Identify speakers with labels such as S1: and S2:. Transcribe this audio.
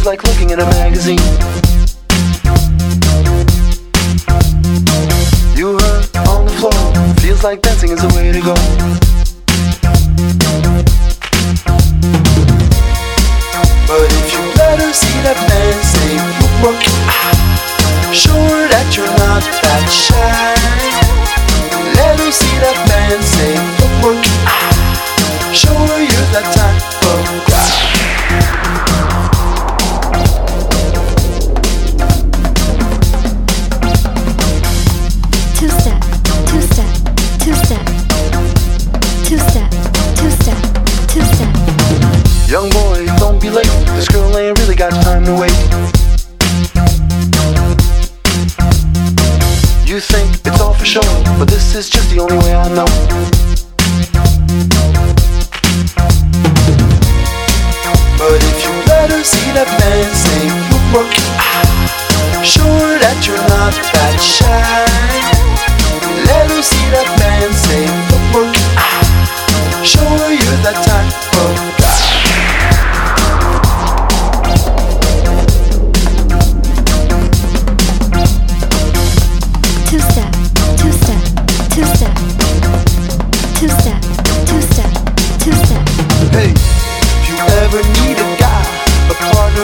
S1: like looking in a magazine. You hurt on the floor, feels like dancing is the way to go. But if you let her see that man say look, sure that you're not that shy. Let her see that man say look, show her you're that type of guy.
S2: Two-step, two-step, two-step, two-step, two-step, two-step.
S1: Young boy, don't be late. This girl ain't really got time to wait. You think it's all for show, but this is just the only way I know. But if you let her see that man say look, sure that you're not that shy. Let her see that man say look, show her you're that type of